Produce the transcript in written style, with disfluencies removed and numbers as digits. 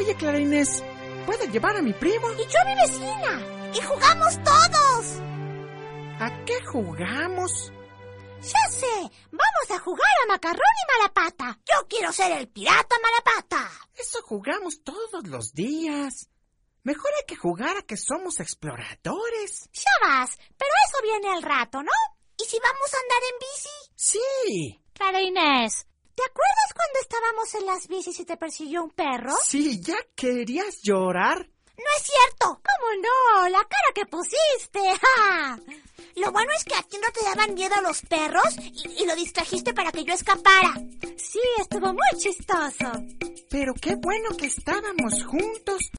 Oye, Clara Inés, ¿puedo llevar a mi primo? Y yo a mi vecina. Y jugamos todos. ¿A qué jugamos? Ya sé, vamos a jugar a Macarrón y Malapata. Yo quiero ser el pirata Malapata. Eso jugamos todos los días. Mejor hay que jugar a que somos exploradores. Ya vas, pero eso viene al rato, ¿no? ¿Y si vamos a andar en bici? Sí. Clara Inés, ¿te acuerdas cuando estábamos en las bicis y te persiguió un perro? Sí, ¿ya querías llorar? No es cierto. ¿Cómo no? La cara que pusiste. ¡Ja! Lo bueno es que a ti no te daban miedo los perros y lo distrajiste para que yo escapara. Sí, estuvo muy chistoso. Pero qué bueno que estábamos juntos.